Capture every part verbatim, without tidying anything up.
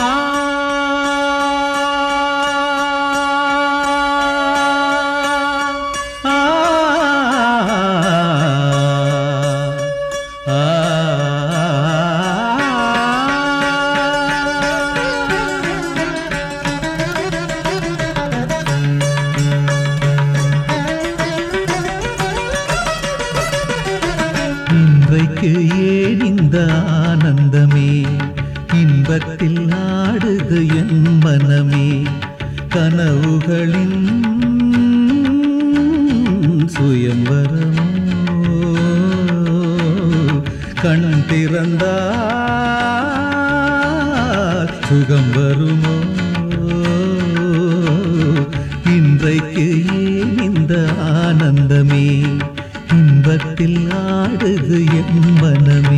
இன்றைக்கு ஏன் இந்த ஆனந்தமே, இன்பத்தில் ஆடுது என் மனமே. கனவுகளின் சுயம்பரமோ, கண் திறந்தால் சுகம் வருமோ. இன்றைக்கு ஏன் இந்த ஆனந்தமே, இன்பத்தில் ஆடுது என் மனமே.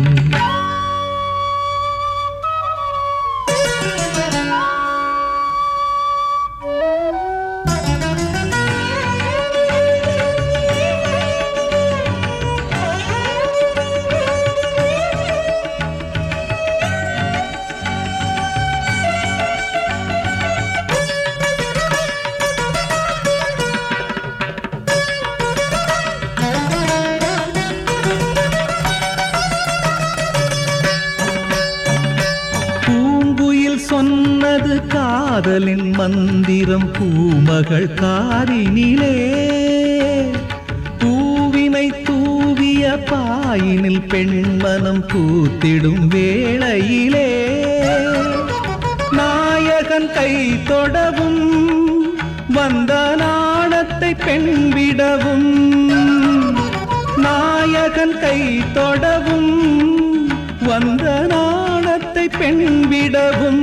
சொன்னது காதலின் மந்திரம் பூமகள் காரினிலே. பூவினை தூவிய பாயினில் பெண்மனம் பூத்திடும் வேளையிலே. நாயகன் கை தொடவும் வந்த நாணத்தை பெண் விடவும். நாயகன் கை தொடவும் வந்த நாணத்தை பெண் விடவும்.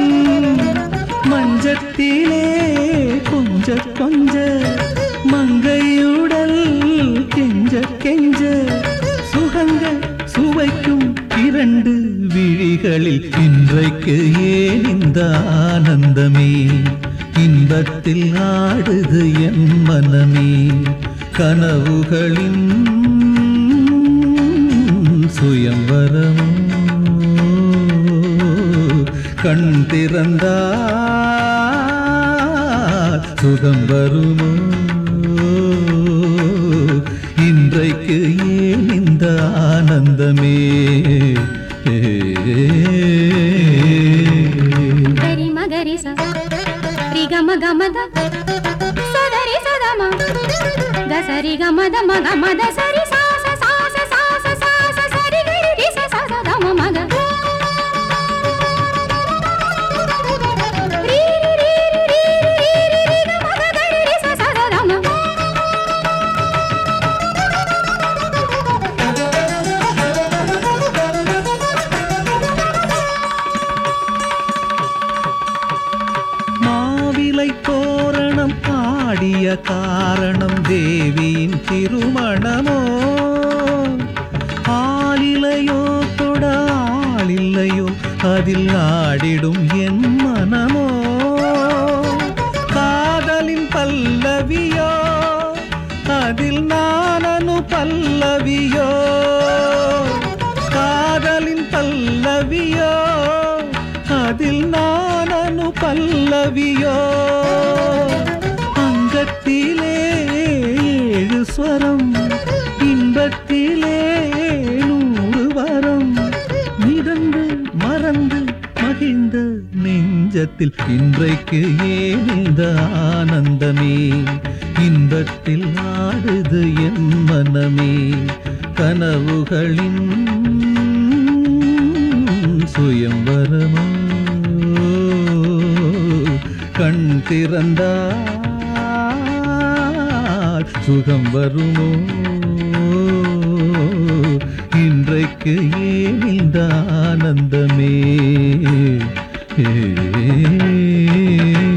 மஞ்சத்திலே கொஞ்ச கொஞ்ச மங்கையுடல் கெஞ்ச கெஞ்ச. சுகங்கள் சுவைக்கும் இரண்டு விழிகளில் இன்றைக்கு ஏன் இந்த ஆனந்தமே, இன்பத்தில் ஆடுது என் மனமே. கனவுகளின் சுயம்பரமோ, கண் திறந்தால் சுகம் வருமோ. இன்றைக்கு ஏன் இந்த ஆனந்தமே. கரி மகரி ச ரி க ம க ம த சதரி சதம கசரி க ம த ம க ம த சரி சா ச சா ச சா ச சா ச சரி கரி ரி ச ச ச த ம ம க. தோரணம் ஆடிய காரணம் தேவியின் திருமணமோ. ஆளிலையோ தொட ஆளில்லையோ அதில் ஆடிடும் என் மனமோ. காதலின் பல்லவியோ அதில் நானனு பல்லவியோ. காதலின் பல்லவியோ அதில் நானனு பல்லவியோ. அங்கத்திலே ஏழு ஸ்வரம், இன்பத்திலே நூறு வரம். மிதந்து மறந்து மகிழ்ந்த நெஞ்சத்தில் இன்றைக்கு ஏன் இந்த ஆனந்தமே, இன்பத்தில் ஆடுது என் மனமே. கனவுகளின் சுயம்பரமோ, கண் திறந்தால் சுகம் வருமோ. இன்றைக்கு ஏன் இந்த ஆனந்தமே.